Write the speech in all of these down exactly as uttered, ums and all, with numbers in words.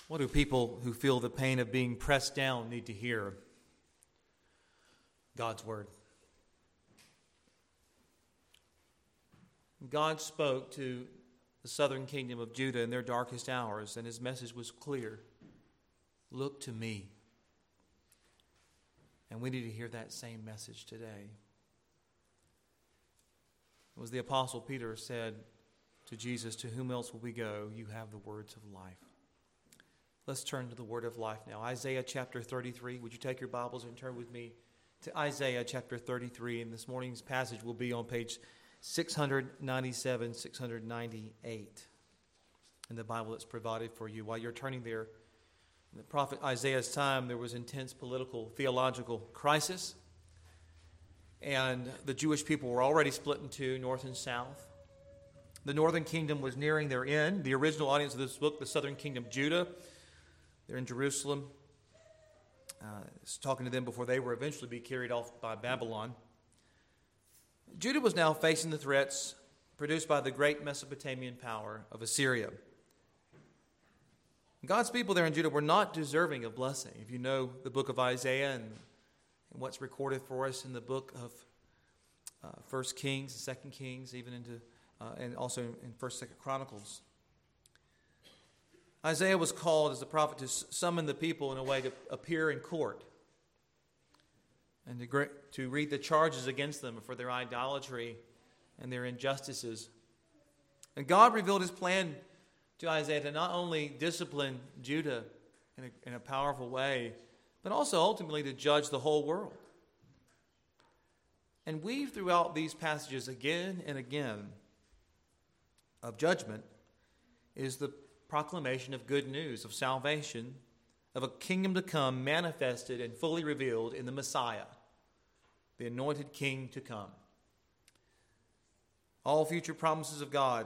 What do people who feel the pain of being pressed down need to hear? God's word. God spoke to the southern kingdom of Judah in their darkest hours, and his message was clear. Look to me. And we need to hear that same message today. It was the Apostle Peter said to Jesus, "To whom else will we go? You have the words of life." Let's turn to the word of life now. Isaiah chapter thirty-three. Would you take your Bibles and turn with me to Isaiah chapter thirty-three? And this morning's passage will be on page six ninety-seven, six ninety-eight in the Bible that's provided for you. While you're turning there, in the prophet Isaiah's time, there was intense political, theological crisis. And the Jewish people were already split in two, north and south. The northern kingdom was nearing their end. The original audience of this book, the southern kingdom, Judah, they're in Jerusalem. Uh, it's talking to them before they were eventually be carried off by Babylon. Judah was now facing the threats produced by the great Mesopotamian power of Assyria. God's people there in Judah were not deserving of blessing. If you know the book of Isaiah and, and what's recorded for us in the book of uh, First Kings, Second Kings, even into uh, and also in First, Second Chronicles, Isaiah was called as a prophet to summon the people in a way to appear in court and to, to read the charges against them for their idolatry and their injustices. And God revealed his plan to Isaiah to not only discipline Judah in a, in a powerful way, but also ultimately to judge the whole world. And weave throughout these passages again and again of judgment is the proclamation of good news, of salvation, of a kingdom to come manifested and fully revealed in the Messiah, the anointed king to come. All future promises of God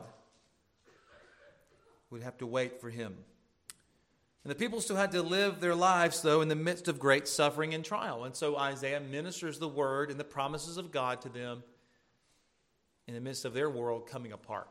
would have to wait for him. And the people still had to live their lives, though, in the midst of great suffering and trial. And so Isaiah ministers the word and the promises of God to them in the midst of their world coming apart.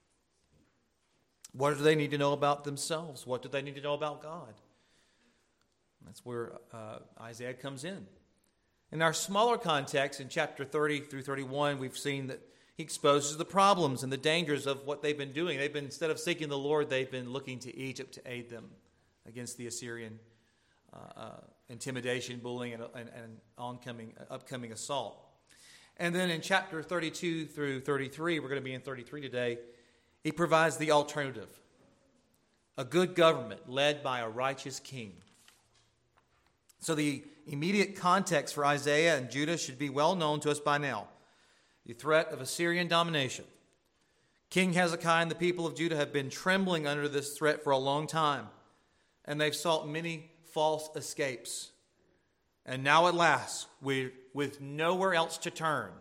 What do they need to know about themselves? What do they need to know about God? That's where uh, Isaiah comes in. In our smaller context, in chapter thirty through thirty-one, we've seen that he exposes the problems and the dangers of what they've been doing. They've been, instead of seeking the Lord, they've been looking to Egypt to aid them against the Assyrian uh, uh, intimidation, bullying, and, and, and oncoming, upcoming assault. And then in chapter thirty-two through thirty-three, we're going to be in thirty-three today, he provides the alternative. A good government led by a righteous king. So the immediate context for Isaiah and Judah should be well known to us by now. The threat of Assyrian domination. King Hezekiah and the people of Judah have been trembling under this threat for a long time, and they've sought many false escapes. And now at last, we, with nowhere else to turn,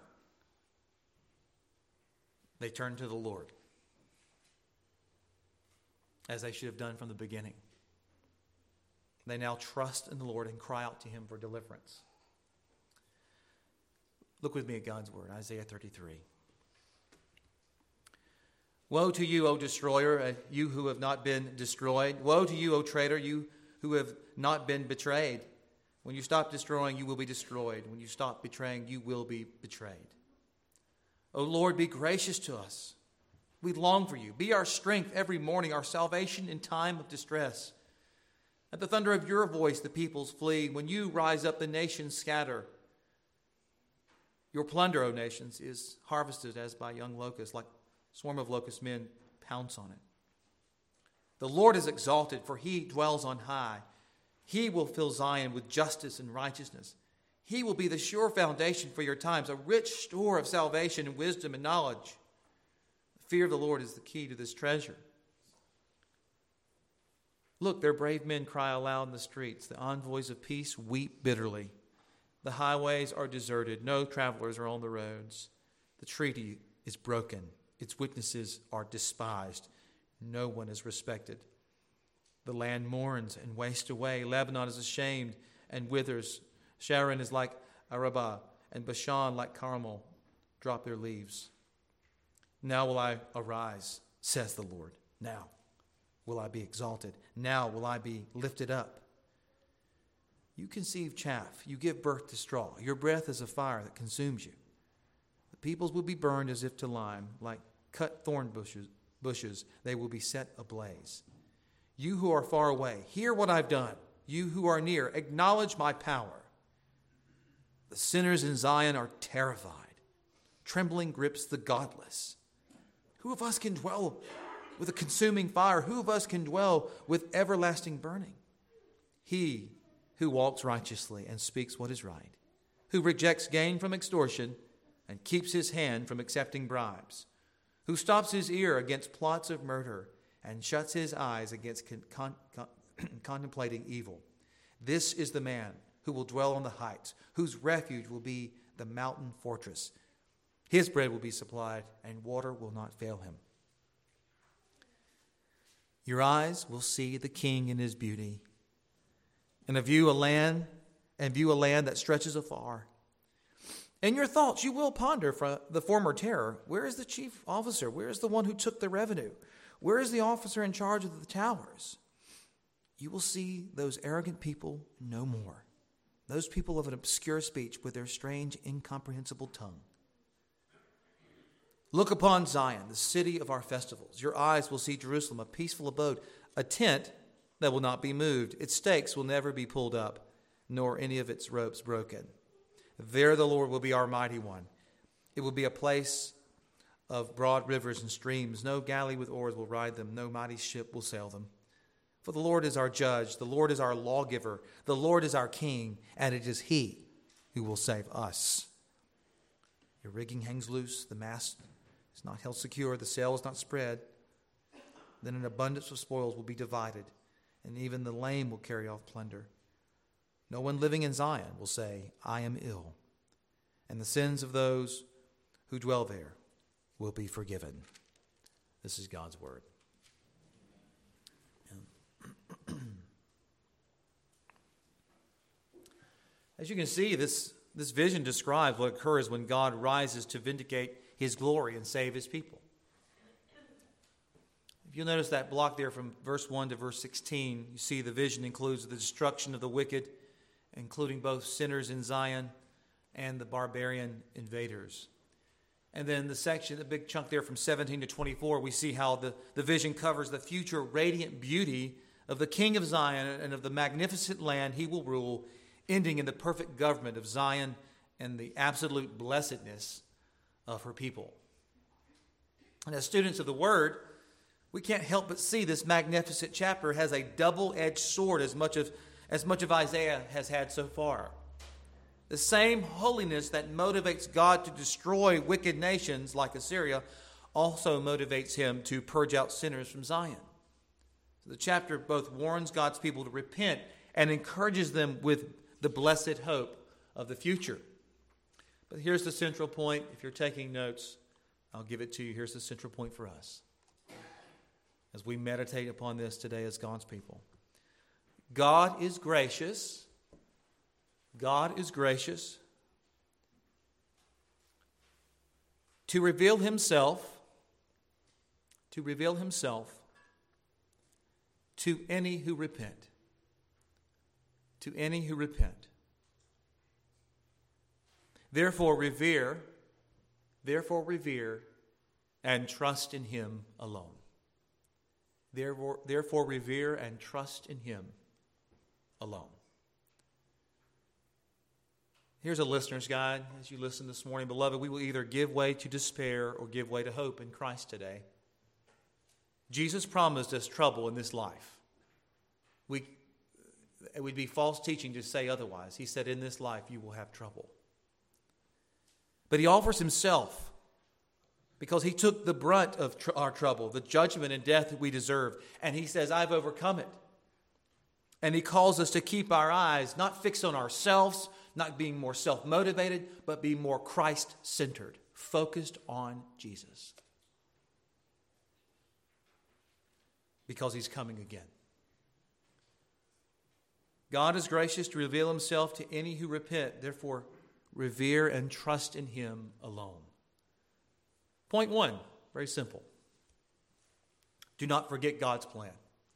they turn to the Lord, as they should have done from the beginning. They now trust in the Lord and cry out to him for deliverance. Look with me at God's word, Isaiah thirty-three. Woe to you, O destroyer, you who have not been destroyed. Woe to you, O traitor, you who have not been betrayed. When you stop destroying, you will be destroyed. When you stop betraying, you will be betrayed. O Lord, be gracious to us. We long for you. Be our strength every morning, our salvation in time of distress. At the thunder of your voice, the peoples flee. When you rise up, the nations scatter. Your plunder, O nations, is harvested as by young locusts, like a swarm of locust men pounce on it. The Lord is exalted, for he dwells on high. He will fill Zion with justice and righteousness. He will be the sure foundation for your times, a rich store of salvation and wisdom and knowledge. The fear of the Lord is the key to this treasure. Look, their brave men cry aloud in the streets. The envoys of peace weep bitterly. The highways are deserted. No travelers are on the roads. The treaty is broken. Its witnesses are despised. No one is respected. The land mourns and wastes away. Lebanon is ashamed and withers. Sharon is like Arabah, and Bashan like Carmel drop their leaves. Now will I arise, says the Lord. Now will I be exalted. Now will I be lifted up. You conceive chaff. You give birth to straw. Your breath is a fire that consumes you. The peoples will be burned as if to lime, like cut thorn bushes. bushes. They will be set ablaze. You who are far away, hear what I've done. You who are near, acknowledge my power. The sinners in Zion are terrified. Trembling grips the godless. Who of us can dwell with a consuming fire? Who of us can dwell with everlasting burning? He who walks righteously and speaks what is right, who rejects gain from extortion and keeps his hand from accepting bribes, who stops his ear against plots of murder and shuts his eyes against con- con- con- contemplating evil. This is the man who will dwell on the heights, whose refuge will be the mountain fortress. His bread will be supplied, and water will not fail him. Your eyes will see the King in his beauty, and view a land, and view a land that stretches afar. In your thoughts, you will ponder for the former terror. Where is the chief officer? Where is the one who took the revenue? Where is the officer in charge of the towers? You will see those arrogant people no more, those people of an obscure speech with their strange, incomprehensible tongue. Look upon Zion, the city of our festivals. Your eyes will see Jerusalem, a peaceful abode, a tent that will not be moved. Its stakes will never be pulled up, nor any of its ropes broken. There the Lord will be our mighty one. It will be a place of broad rivers and streams. No galley with oars will ride them. No mighty ship will sail them. For the Lord is our judge. The Lord is our lawgiver. The Lord is our king, and it is he who will save us. Your rigging hangs loose. The mast is not held secure. The sail is not spread. Then an abundance of spoils will be divided, and even the lame will carry off plunder. No one living in Zion will say, I am ill, and the sins of those who dwell there will be forgiven. This is God's word. As you can see, this, this vision describes what occurs when God rises to vindicate his glory and save his people. If you'll notice that block there from verse one to verse sixteen, you see the vision includes the destruction of the wicked, including both sinners in Zion and the barbarian invaders. And then the section, the big chunk there from seventeen to twenty-four, we see how the, the vision covers the future radiant beauty of the King of Zion and of the magnificent land he will rule, ending in the perfect government of Zion and the absolute blessedness of her people. And as students of the Word, we can't help but see this magnificent chapter has a double-edged sword as much of, as much of Isaiah has had so far. The same holiness that motivates God to destroy wicked nations like Assyria also motivates him to purge out sinners from Zion. So the chapter both warns God's people to repent and encourages them with the blessed hope of the future. But here's the central point. If you're taking notes, I'll give it to you. Here's the central point for us as we meditate upon this today as God's people. God is gracious. God is gracious to reveal himself, to reveal himself to any who repent. To any who repent. Therefore revere, therefore revere and trust in him alone. Therefore, therefore revere and trust in him alone. Here's a listener's guide as you listen this morning. Beloved, we will either give way to despair or give way to hope in Christ today. Jesus promised us trouble in this life. We, it would be false teaching to say otherwise. He said, in this life you will have trouble. But he offers himself because he took the brunt of tr- our trouble, the judgment and death that we deserve. And he says, I've overcome it. And he calls us to keep our eyes not fixed on ourselves, not being more self-motivated, but being more Christ-centered, focused on Jesus. Because he's coming again. God is gracious to reveal himself to any who repent. Therefore, revere and trust in him alone. Point one, very simple. Do not forget God's plan.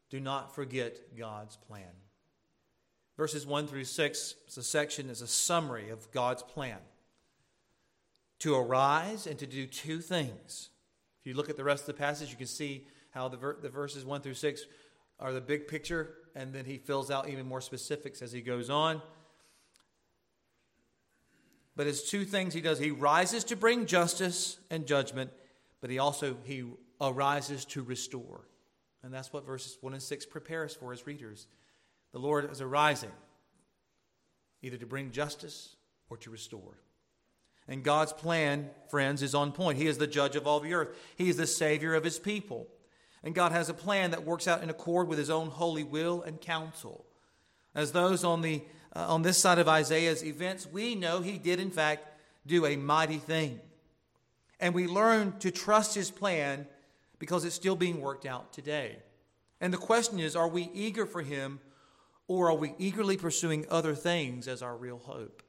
do not forget God's plan. Verses one through six, it's a section, is a summary of God's plan. To arise and to do two things. If you look at the rest of the passage, you can see how the, ver- the verses one through six are the big picture, and then he fills out even more specifics as he goes on. But it's two things he does. He rises to bring justice and judgment, but he also he arises to restore. And that's what verses one and six prepare us for as readers. The Lord is arising, either to bring justice or to restore. And God's plan, friends, is on point. He is the judge of all the earth. He is the Savior of his people. And God has a plan that works out in accord with his own holy will and counsel. As those on the uh, on this side of Isaiah's events, we know he did, in fact, do a mighty thing. And we learn to trust his plan because it's still being worked out today. And the question is, are we eager for him, or are we eagerly pursuing other things as our real hope?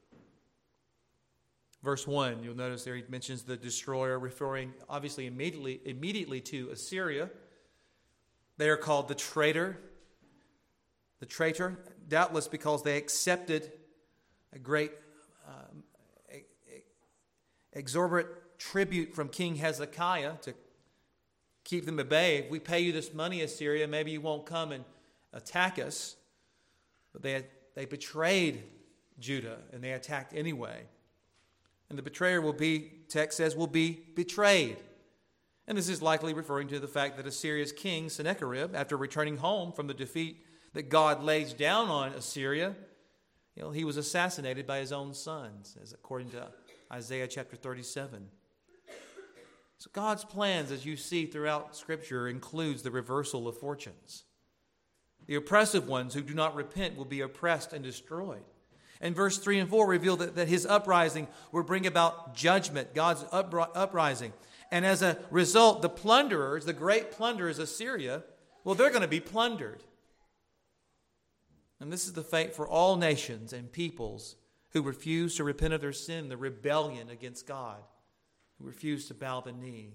Verse one, you'll notice there he mentions the destroyer, referring obviously immediately, immediately to Assyria. They are called the traitor. The traitor, doubtless because they accepted a great um, exorbitant tribute from King Hezekiah to keep them at bay. If we pay you this money, Assyria, maybe you won't come and attack us. But they, they betrayed Judah, and they attacked anyway. And the betrayer will be, text says, will be betrayed. And this is likely referring to the fact that Assyria's king, Sennacherib, after returning home from the defeat that God lays down on Assyria, you know, he was assassinated by his own sons, as according to Isaiah chapter thirty-seven. So God's plans, as you see throughout Scripture, includes the reversal of fortunes. The oppressive ones who do not repent will be oppressed and destroyed. And verse three and four reveal that, that his uprising will bring about judgment, God's upri- uprising. And as a result, the plunderers, the great plunderers, Assyria, well, they're going to be plundered. And this is the fate for all nations and peoples who refuse to repent of their sin, the rebellion against God, who refuse to bow the knee,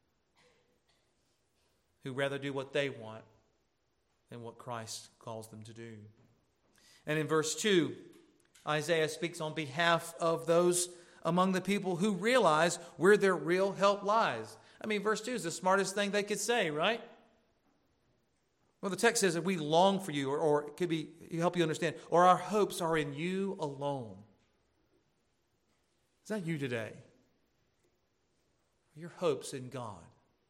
who rather do what they want than what Christ calls them to do. And in verse two, Isaiah speaks on behalf of those among the people who realize where their real help lies. I mean, verse two is the smartest thing they could say, right? Well, the text says that we long for you, or, or it could be help you understand, or our hopes are in you alone. Is that you today? Your hopes in God.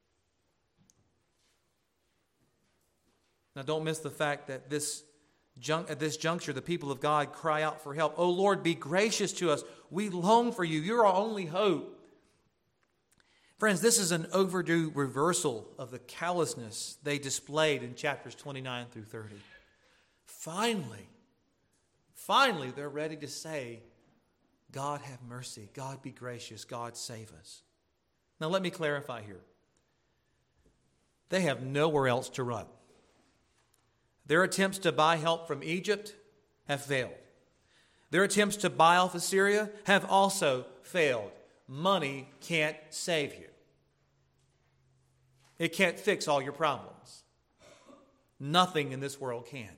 Now, don't miss the fact that this jun- at this juncture, the people of God cry out for help. Oh, Lord, be gracious to us. We long for you. You're our only hope. Friends, this is an overdue reversal of the callousness they displayed in chapters twenty-nine through thirty. Finally, finally, they're ready to say, God have mercy, God be gracious, God save us. Now let me clarify here. They have nowhere else to run. Their attempts to buy help from Egypt have failed. Their attempts to buy off Assyria have also failed. Money can't save you. It can't fix all your problems. Nothing in this world can.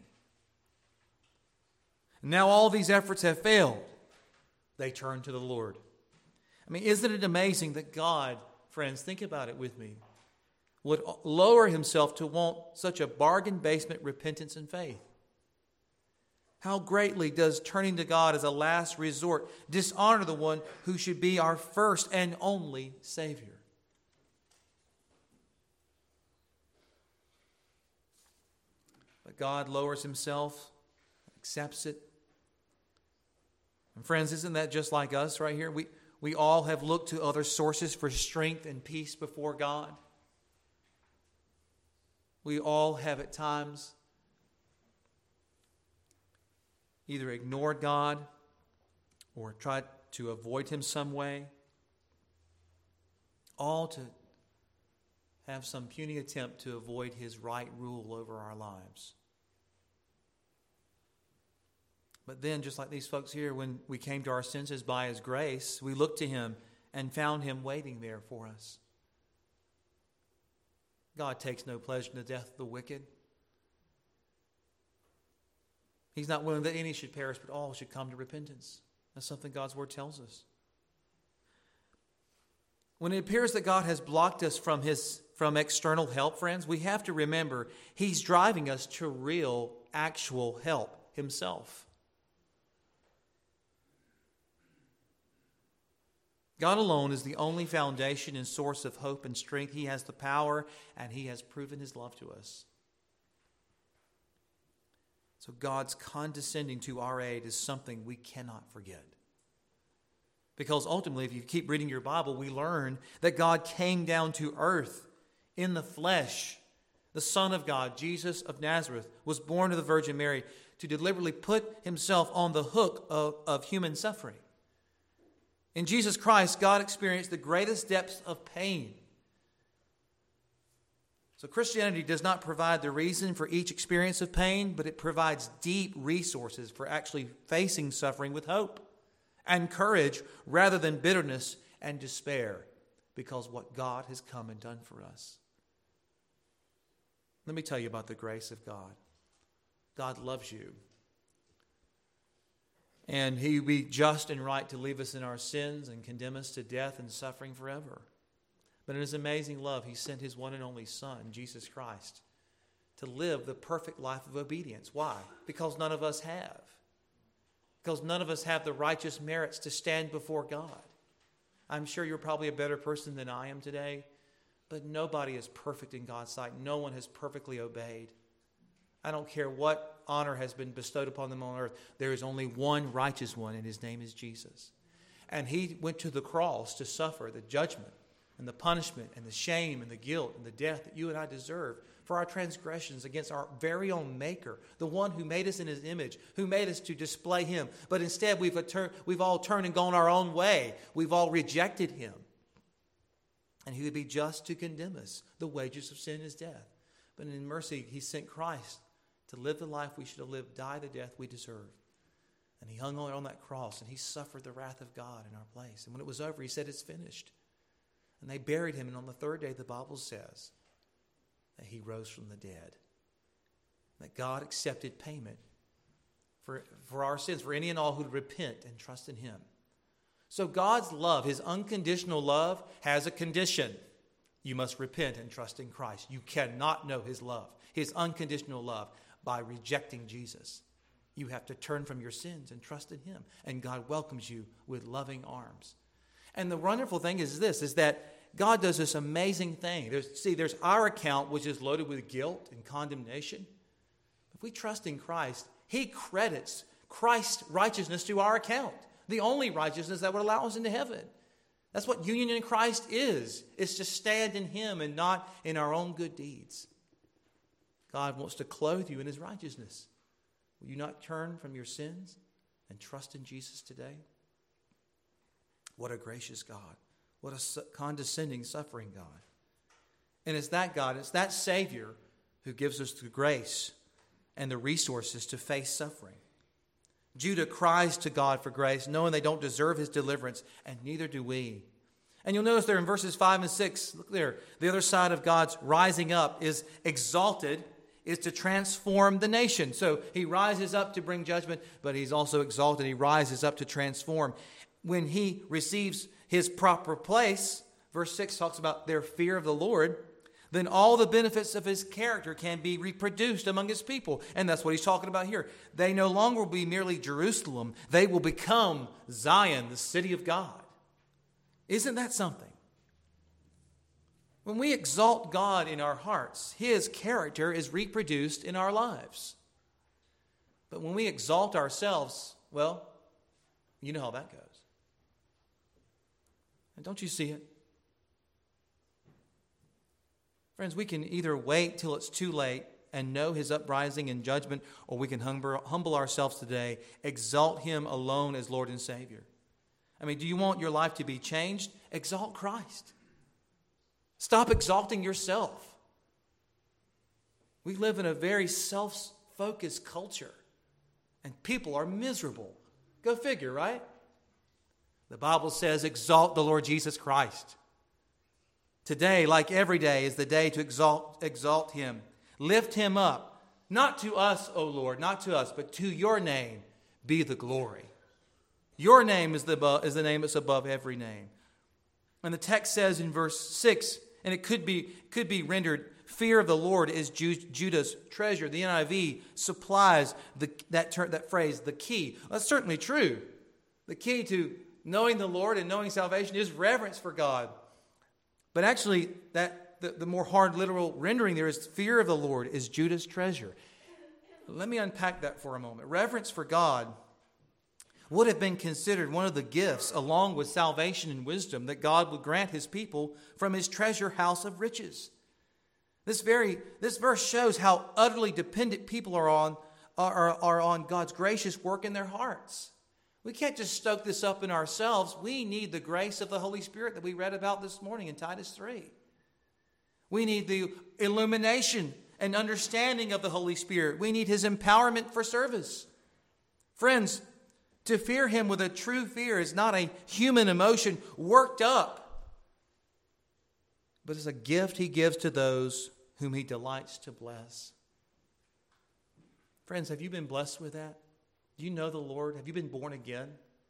Now all these efforts have failed. They turn to the Lord. I mean, isn't it amazing that God, friends, think about it with me, would lower himself to want such a bargain basement repentance and faith? How greatly does turning to God as a last resort dishonor the one who should be our first and only Savior? But God lowers himself, accepts it. And friends, isn't that just like us right here? We, we all have looked to other sources for strength and peace before God. We all have at times either ignored God or tried to avoid him some way, all to have some puny attempt to avoid his right rule over our lives. But then, just like these folks here, when we came to our senses by his grace, we looked to him and found him waiting there for us. God takes no pleasure in the death of the wicked, He's not willing that any should perish, but all should come to repentance. That's something God's Word tells us. When it appears that God has blocked us from his from external help, friends, we have to remember He's driving us to real, actual help Himself. God alone is the only foundation and source of hope and strength. He has the power, and He has proven His love to us. So God's condescending to our aid is something we cannot forget. Because ultimately, if you keep reading your Bible, we learn that God came down to earth in the flesh. The Son of God, Jesus of Nazareth, was born of the Virgin Mary to deliberately put Himself on the hook of, of human suffering. In Jesus Christ, God experienced the greatest depths of pain. So Christianity does not provide the reason for each experience of pain, but it provides deep resources for actually facing suffering with hope and courage rather than bitterness and despair, because what God has come and done for us. Let me tell you about the grace of God. God loves you. And He would be just and right to leave us in our sins and condemn us to death and suffering forever. But in His amazing love, He sent His one and only Son, Jesus Christ, to live the perfect life of obedience. Why? Because none of us have. Because none of us have the righteous merits to stand before God. I'm sure you're probably a better person than I am today, but nobody is perfect in God's sight. No one has perfectly obeyed. I don't care what honor has been bestowed upon them on earth. There is only one righteous one, and His name is Jesus. And He went to the cross to suffer the judgment and the punishment and the shame and the guilt and the death that you and I deserve for our transgressions against our very own Maker, the one who made us in His image, who made us to display Him. But instead, we've, we've all turned and gone our own way. We've all rejected Him. And He would be just to condemn us. The wages of sin is death. But in mercy, He sent Christ to live the life we should have lived, die the death we deserve. And He hung on that cross, and He suffered the wrath of God in our place. And when it was over, He said, "It's finished." And they buried Him, and on the third day, the Bible says that He rose from the dead. That God accepted payment for, for our sins, for any and all who would repent and trust in Him. So God's love, His unconditional love, has a condition. You must repent and trust in Christ. You cannot know His love, His unconditional love, by rejecting Jesus. You have to turn from your sins and trust in Him. And God welcomes you with loving arms. And the wonderful thing is this, is that God does this amazing thing. There's, see, there's our account, which is loaded with guilt and condemnation. If we trust in Christ, He credits Christ's righteousness to our account. The only righteousness that would allow us into heaven. That's what union in Christ is. It's to stand in Him and not in our own good deeds. God wants to clothe you in His righteousness. Will you not turn from your sins and trust in Jesus today? What a gracious God. What a condescending, suffering God. And it's that God, it's that Savior who gives us the grace and the resources to face suffering. Judah cries to God for grace, knowing they don't deserve His deliverance, and neither do we. And you'll notice there in verses five and six, look there, the other side of God's rising up is exalted, is to transform the nation. So He rises up to bring judgment, but He's also exalted. He rises up to transform. When He receives His proper place, verse six talks about their fear of the Lord, then all the benefits of His character can be reproduced among His people. And that's what He's talking about here. They no longer will be merely Jerusalem. They will become Zion, the city of God. Isn't that something? When we exalt God in our hearts, His character is reproduced in our lives. But when we exalt ourselves, well, you know how that goes. And don't you see it? Friends, we can either wait till it's too late and know His uprising and judgment, or we can humble, humble ourselves today, exalt Him alone as Lord and Savior. I mean, do you want your life to be changed? Exalt Christ. Stop exalting yourself. We live in a very self-focused culture, and people are miserable. Go figure, right? The Bible says, exalt the Lord Jesus Christ. Today, like every day, is the day to exalt, exalt Him. Lift Him up. Not to us, O Lord, not to us, but to your name be the glory. Your name is the, above, is the name that's above every name. And the text says in verse six, and it could be, could be rendered, fear of the Lord is Ju- Judah's treasure. The N I V supplies the, that, ter- that phrase, the key. Well, that's certainly true. The key to knowing the Lord and knowing salvation is reverence for God. But actually, that the, the more hard literal rendering there is fear of the Lord is Judah's treasure. Let me unpack that for a moment. Reverence for God would have been considered one of the gifts, along with salvation and wisdom, that God would grant his people from his treasure house of riches. This very this verse shows how utterly dependent people are on are, are on God's gracious work in their hearts. We can't just stoke this up in ourselves. We need the grace of the Holy Spirit that we read about this morning in Titus three. We need the illumination and understanding of the Holy Spirit. We need his empowerment for service. Friends, to fear him with a true fear is not a human emotion worked up, but it's a gift he gives to those whom he delights to bless. Friends, have you been blessed with that? Do you know the Lord? Have you been born again?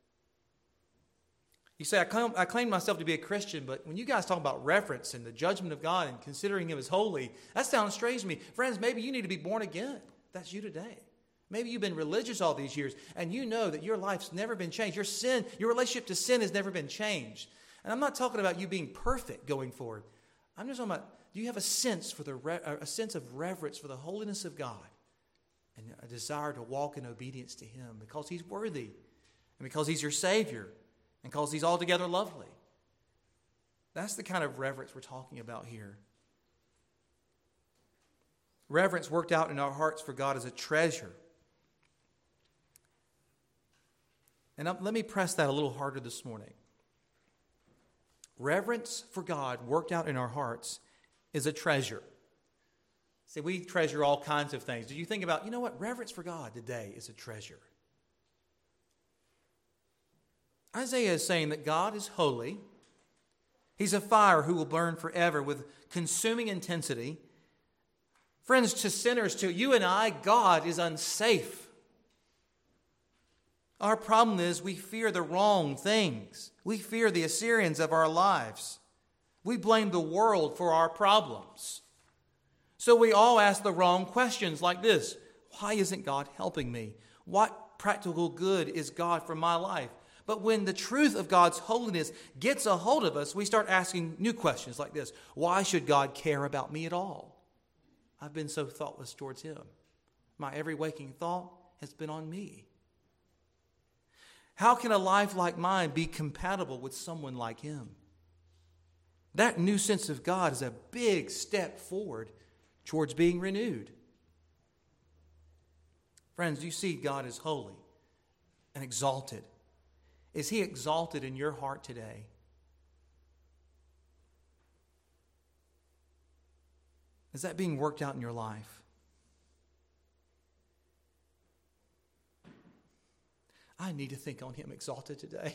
You say, I claim, I claim myself to be a Christian, but when you guys talk about reverence and the judgment of God and considering him as holy, that sounds strange to me. Friends, maybe you need to be born again. That's you today. Maybe you've been religious all these years, and you know that your life's never been changed. Your sin, your relationship to sin has never been changed. And I'm not talking about you being perfect going forward. I'm just talking about, do you have a sense for the a sense of reverence for the holiness of God and a desire to walk in obedience to him because he's worthy and because he's your Savior and because he's altogether lovely? That's the kind of reverence we're talking about here. Reverence worked out in our hearts for God is a treasure. And let me press that a little harder this morning. Reverence for God worked out in our hearts is a treasure. See, we treasure all kinds of things. Do you think about, you know what, reverence for God today is a treasure? Isaiah is saying that God is holy. He's a fire who will burn forever with consuming intensity. Friends, to sinners, to you and I, God is unsafe. Our problem is we fear the wrong things. We fear the Assyrians of our lives. We blame the world for our problems. So we all ask the wrong questions like this. Why isn't God helping me? What practical good is God for my life? But when the truth of God's holiness gets a hold of us, we start asking new questions like this. Why should God care about me at all? I've been so thoughtless towards him. My every waking thought has been on me. How can a life like mine be compatible with someone like him? That new sense of God is a big step forward towards being renewed. Friends, you see God is holy and exalted. Is he exalted in your heart today? Is that being worked out in your life? I need to think on him exalted today.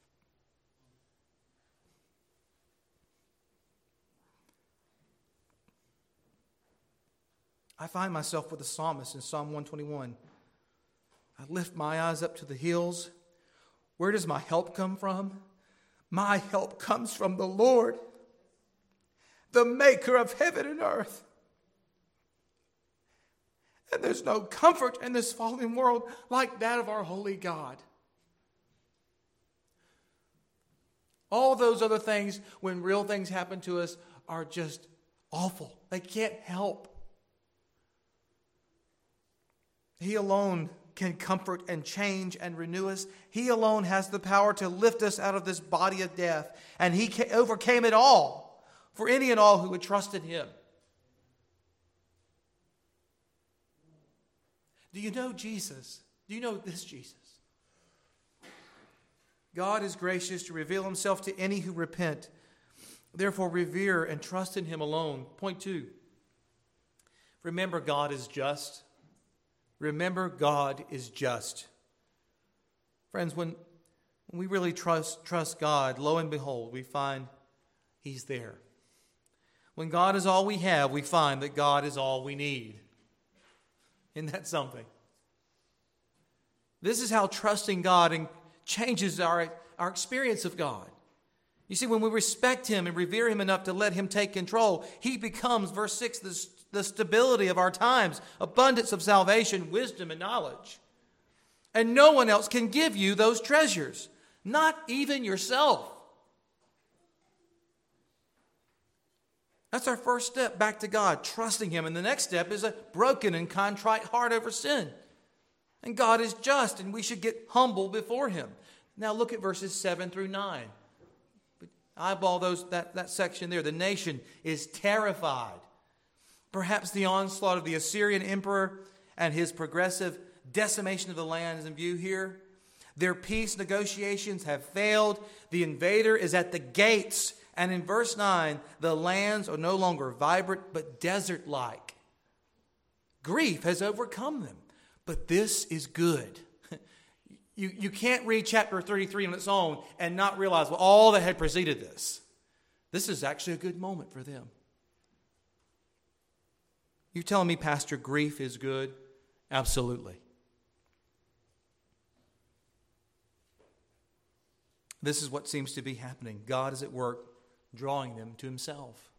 I find myself with the psalmist in Psalm one twenty-one. I lift my eyes up to the hills. Where does my help come from? My help comes from the Lord, the maker of heaven and earth. And there's no comfort in this fallen world like that of our holy God. All those other things, when real things happen to us, are just awful. They can't help. He alone can comfort and change and renew us. He alone has the power to lift us out of this body of death. And he overcame it all for any and all who would trust in him. Do you know Jesus? Do you know this Jesus? God is gracious to reveal himself to any who repent. Therefore, revere and trust in him alone. Point two. Remember, God is just. Remember, God is just. Friends, when, when we really trust, trust God, lo and behold, we find he's there. When God is all we have, we find that God is all we need. Isn't that something? This is how trusting God and changes our, our experience of God. You see, when we respect Him and revere Him enough to let Him take control, He becomes, verse six, the, the stability of our times, abundance of salvation, wisdom, and knowledge. And no one else can give you those treasures, not even yourself. That's our first step back to God, trusting Him. And the next step is a broken and contrite heart over sin. And God is just, and we should get humble before Him. Now look at verses seven through nine. Eyeball those that, that section there. The nation is terrified. Perhaps the onslaught of the Assyrian emperor and his progressive decimation of the land is in view here. Their peace negotiations have failed. The invader is at the gates. And in verse nine, the lands are no longer vibrant but desert-like. Grief has overcome them. But this is good. You, you can't read chapter thirty-three on its own and not realize well, all that had preceded this. This is actually a good moment for them. You telling me, Pastor, grief is good? Absolutely. This is what seems to be happening. God is at work drawing them to Himself.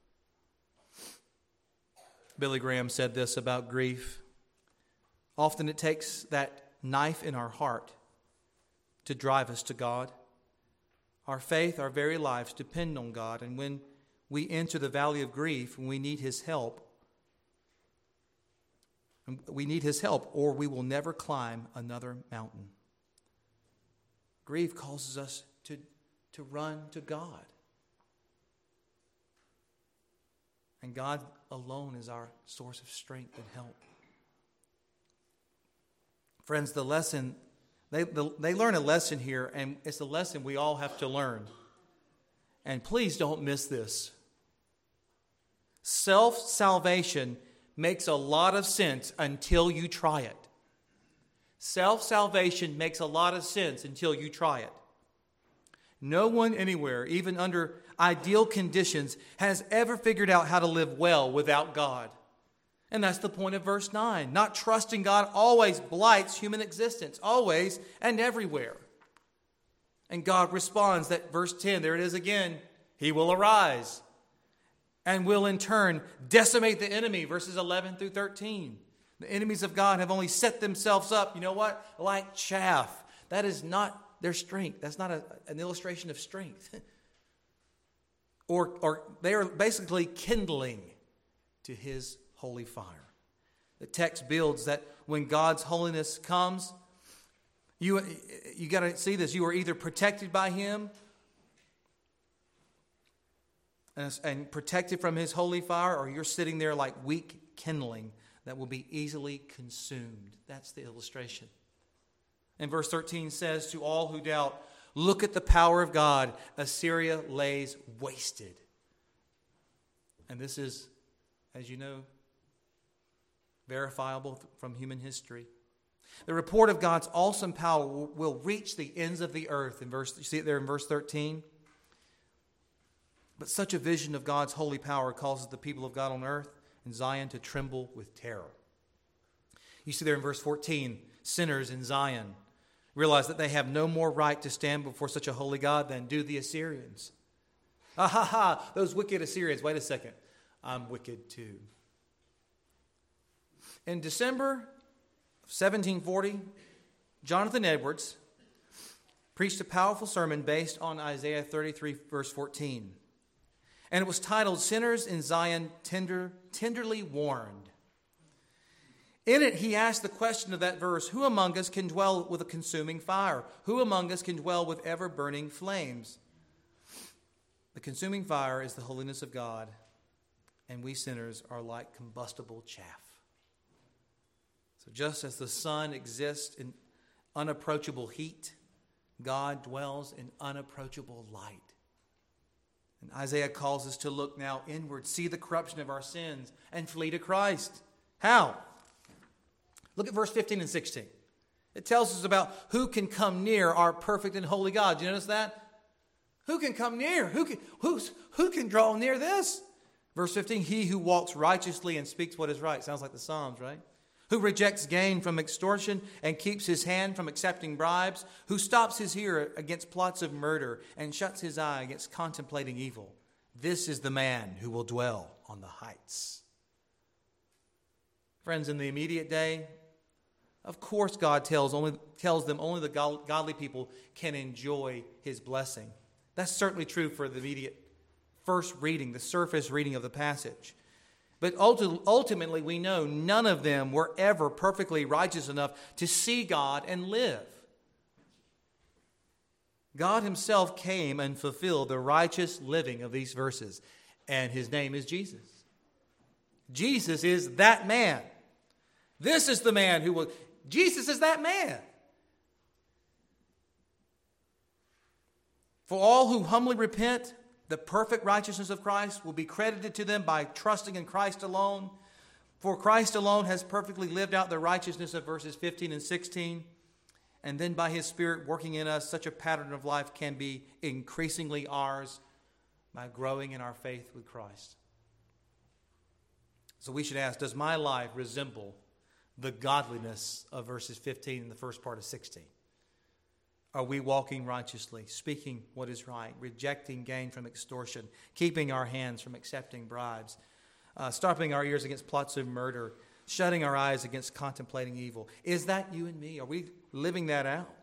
Billy Graham said this about grief. Often it takes that knife in our heart to drive us to God. Our faith, our very lives depend on God. And when we enter the valley of grief, when we need His help, we need His help, or we will never climb another mountain. Grief causes us to, to run to God. And God alone is our source of strength and help. Friends, the lesson They, the, they learn a lesson here, and it's a lesson we all have to learn. And please don't miss this. Self-salvation makes a lot of sense until you try it. Self-salvation makes a lot of sense until you try it. No one anywhere, even under ideal conditions, has ever figured out how to live well without God. And that's the point of verse nine. Not trusting God always blights human existence, always and everywhere. And God responds that verse ten, there it is again, He will arise and will in turn decimate the enemy, verses eleven through thirteen. The enemies of God have only set themselves up, you know what, like chaff. That is not their strength. That's not a, an illustration of strength. or, or they are basically kindling to His holy fire. The text builds that when God's holiness comes, you, you got to see this. You are either protected by Him and, and protected from His holy fire, or you're sitting there like weak kindling that will be easily consumed. That's the illustration. And verse thirteen says, to all who doubt, look at the power of God. Assyria lays wasted. And this is, as you know, verifiable from human history. The report of God's awesome power will, will reach the ends of the earth. In verse, you see it there in verse thirteen. But such a vision of God's holy power causes the people of God on earth and Zion to tremble with terror. You see there in verse fourteen, sinners in Zion realize that they have no more right to stand before such a holy God than do the Assyrians. Ah ha ha, those wicked Assyrians. Wait a second, I'm wicked too. In December of seventeen forty, Jonathan Edwards preached a powerful sermon based on Isaiah thirty-three, verse fourteen. And it was titled, Sinners in Zion Tender, Tenderly Warned. In it, he asked the question of that verse, who among us can dwell with a consuming fire? Who among us can dwell with ever-burning flames? The consuming fire is the holiness of God, and we sinners are like combustible chaff. So just as the sun exists in unapproachable heat, God dwells in unapproachable light. And Isaiah calls us to look now inward, see the corruption of our sins, and flee to Christ. How? Look at verse fifteen and sixteen. It tells us about who can come near our perfect and holy God. Do you notice that? Who can come near? Who can, who's, who can draw near this? Verse fifteen, he who walks righteously and speaks what is right. Sounds like the Psalms, right? who rejects gain from extortion and keeps his hand from accepting bribes, who stops his ear against plots of murder and shuts his eye against contemplating evil. This is the man who will dwell on the heights. Friends, in the immediate day, of course God tells, only, tells them only the godly people can enjoy his blessing. That's certainly true for the immediate first reading, the surface reading of the passage. But ultimately, we know none of them were ever perfectly righteous enough to see God and live. God himself came and fulfilled the righteous living of these verses, and his name is Jesus. Jesus is that man. This is the man who will... Jesus is that man. For all who humbly repent, the perfect righteousness of Christ will be credited to them by trusting in Christ alone. For Christ alone has perfectly lived out the righteousness of verses fifteen and sixteen. And then by his Spirit working in us, such a pattern of life can be increasingly ours by growing in our faith with Christ. So we should ask, does my life resemble the godliness of verses fifteen and the first part of sixteen? Are we walking righteously, speaking what is right, rejecting gain from extortion, keeping our hands from accepting bribes, uh, stopping our ears against plots of murder, shutting our eyes against contemplating evil? Is that you and me? Are we living that out?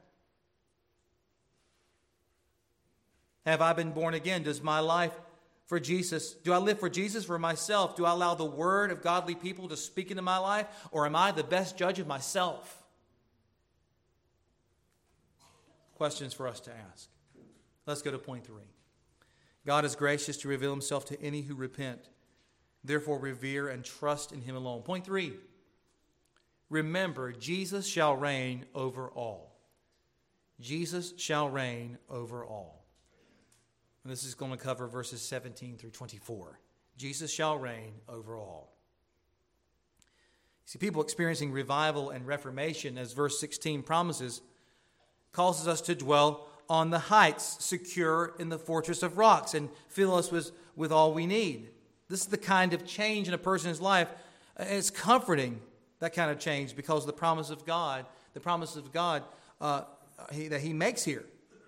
Have I been born again? Does my life for Jesus, do I live for Jesus, for myself? Do I allow the word of godly people to speak into my life? Or am I the best judge of myself? Questions for us to ask. Let's go to point three. God is gracious to reveal himself to any who repent. Therefore, revere and trust in him alone. Point three. Remember, Jesus shall reign over all. Jesus shall reign over all. And this is going to cover verses seventeen through twenty-four. Jesus shall reign over all. See, people experiencing revival and reformation, as verse sixteen promises, causes us to dwell on the heights, secure in the fortress of rocks, and fill us with, with all we need. This is the kind of change in a person's life. It's comforting, that kind of change, because of the promise of God, the promise of God uh, he, that he makes here.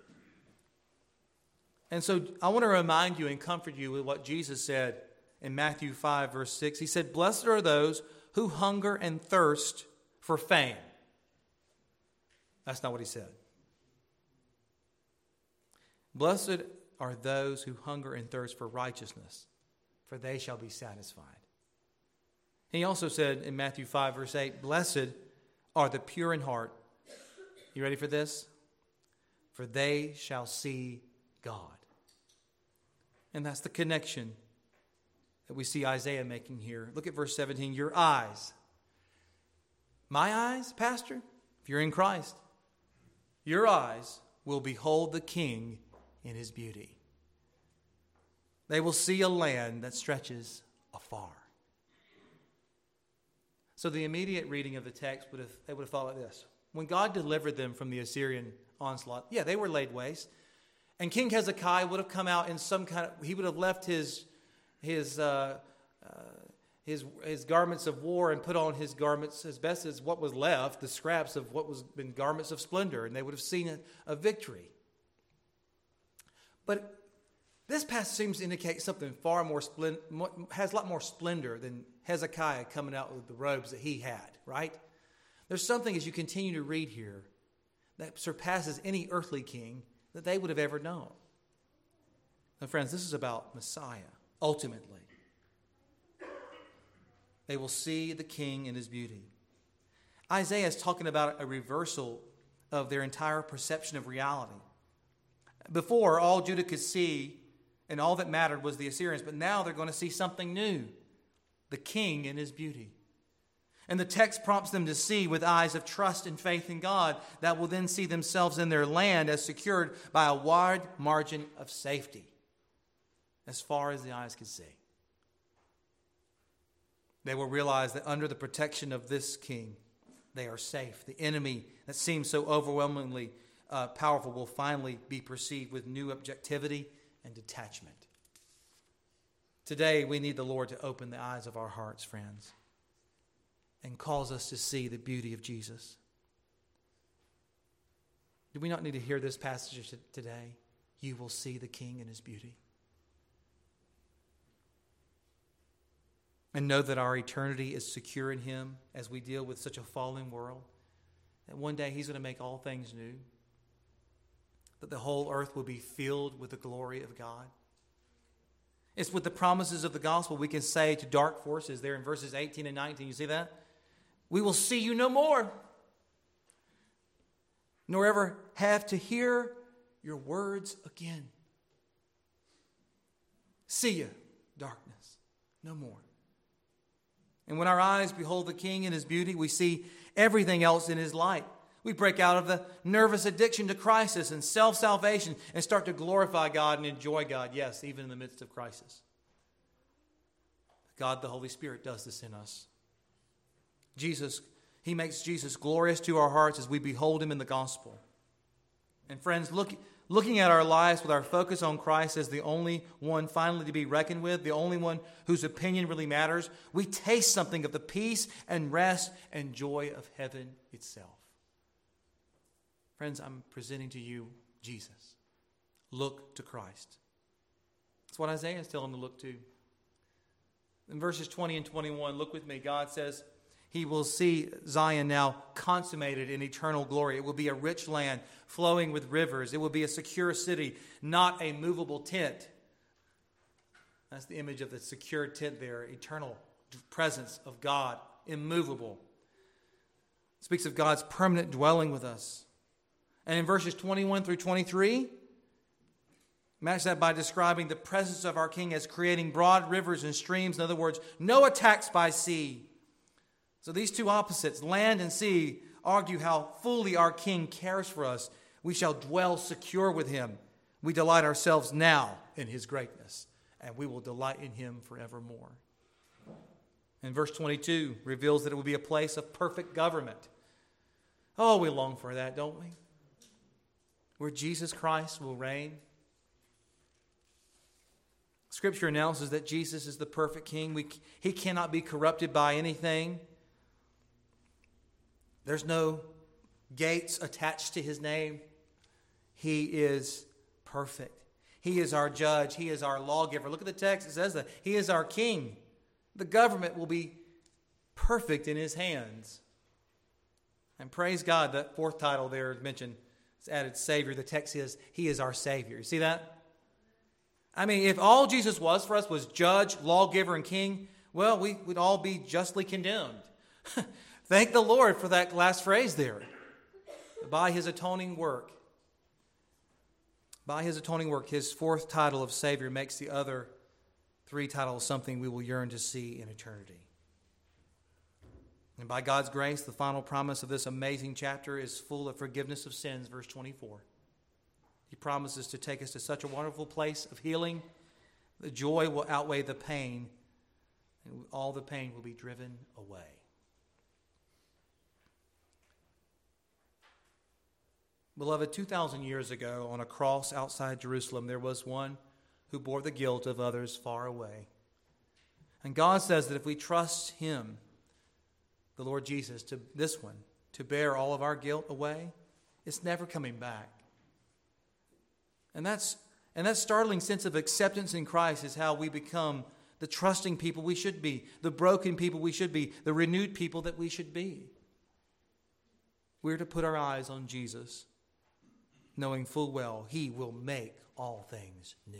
And so I want to remind you and comfort you with what Jesus said in Matthew five, verse six. He said, "Blessed are those who hunger and thirst for fame." That's not what he said. Blessed are those who hunger and thirst for righteousness, for they shall be satisfied. He also said in Matthew five, verse eight, "Blessed are the pure in heart." You ready for this? "For they shall see God." And that's the connection that we see Isaiah making here. Look at verse seventeen. Your eyes. My eyes, Pastor? If you're in Christ, your eyes will behold the King in his beauty. They will see a land that stretches afar. So the immediate reading of the text would have, they would have thought like this. When God delivered them from the Assyrian onslaught, yeah, they were laid waste. And King Hezekiah would have come out in some kind of, he would have left his his uh, uh, his his garments of war and put on his garments as best as what was left, the scraps of what was been garments of splendor, and they would have seen a, a victory. But this passage seems to indicate something far more splendor, has a lot more splendor than Hezekiah coming out with the robes that he had, right? There's something as you continue to read here that surpasses any earthly king that they would have ever known. Now, friends, this is about Messiah, ultimately. They will see the King in his beauty. Isaiah is talking about a reversal of their entire perception of reality. Before, all Judah could see and all that mattered was the Assyrians, but now they're going to see something new, the King in his beauty. And the text prompts them to see with eyes of trust and faith in God that will then see themselves in their land as secured by a wide margin of safety as far as the eyes could see. They will realize that under the protection of this King, they are safe. The enemy that seems so overwhelmingly uh, powerful will finally be perceived with new objectivity and detachment. Today, we need the Lord to open the eyes of our hearts, friends. and cause us to see the beauty of Jesus. Do we not need to hear this passage today? You will see the King in his beauty. And know that our eternity is secure in him as we deal with such a fallen world. That one day he's going to make all things new. That the whole earth will be filled with the glory of God. It's with the promises of the gospel we can say to dark forces there in verses eighteen and nineteen. You see that? We will see you no more, nor ever have to hear your words again. See you, darkness, no more. And when our eyes behold the King in his beauty, we see everything else in his light. We break out of the nervous addiction to crisis and self-salvation and start to glorify God and enjoy God, yes, even in the midst of crisis. God, the Holy Spirit, does this in us. Jesus, he makes Jesus glorious to our hearts as we behold him in the gospel. And friends, look, looking at our lives with our focus on Christ as the only one finally to be reckoned with, the only one whose opinion really matters, we taste something of the peace and rest and joy of heaven itself. Friends, I'm presenting to you Jesus. Look to Christ. That's what Isaiah is telling them to look to. In verses twenty and twenty-one, look with me. God says he will see Zion now consummated in eternal glory. It will be a rich land flowing with rivers. It will be a secure city, not a movable tent. That's the image of the secure tent there, eternal presence of God, immovable. It speaks of God's permanent dwelling with us. And in verses twenty-one through twenty-three, match that by describing the presence of our King as creating broad rivers and streams. In other words, no attacks by sea. So these two opposites, land and sea, argue how fully our King cares for us. We shall dwell secure with him. We delight ourselves now in his greatness, and we will delight in him forevermore. And verse twenty-two reveals that it will be a place of perfect government. Oh, we long for that, don't we? Where Jesus Christ will reign. Scripture announces that Jesus is the perfect King. We, he cannot be corrupted by anything. There's no gates attached to his name. He is perfect. He is our judge. He is our lawgiver. Look at the text. It says that he is our King. The government will be perfect in his hands. And praise God, that fourth title there is mentioned. It's added Savior. The text says he is our Savior. You see that? I mean, if all Jesus was for us was judge, lawgiver, and king, well, we would all be justly condemned. Thank the Lord for that last phrase there. By his atoning work. By his atoning work, his fourth title of Savior makes the other three titles something we will yearn to see in eternity. And by God's grace, the final promise of this amazing chapter is full of forgiveness of sins, verse twenty-four. He promises to take us to such a wonderful place of healing. The joy will outweigh the pain, and all the pain will be driven away. Beloved, two thousand years ago, on a cross outside Jerusalem, there was one who bore the guilt of others far away. And God says that if we trust him, the Lord Jesus, to this one, to bear all of our guilt away, it's never coming back. And that's and that startling sense of acceptance in Christ is how we become the trusting people we should be, the broken people we should be, the renewed people that we should be. We're to put our eyes on Jesus, knowing full well he will make all things new.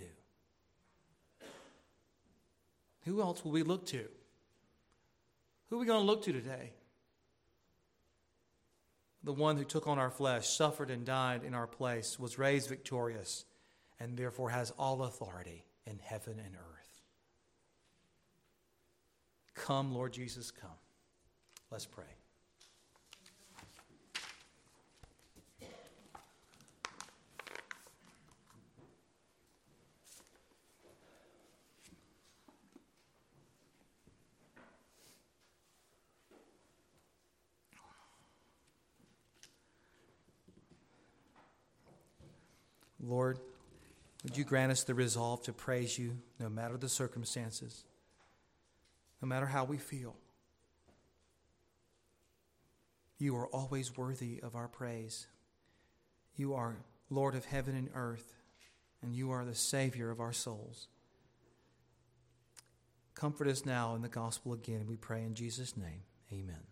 Who else will we look to? Who are we going to look to today? The one who took on our flesh, suffered and died in our place, was raised victorious, and therefore has all authority in heaven and earth. Come, Lord Jesus, come. Let's pray. Lord, would you grant us the resolve to praise you no matter the circumstances, no matter how we feel. You are always worthy of our praise. You are Lord of heaven and earth, and you are the Savior of our souls. Comfort us now in the gospel again, we pray in Jesus' name. Amen.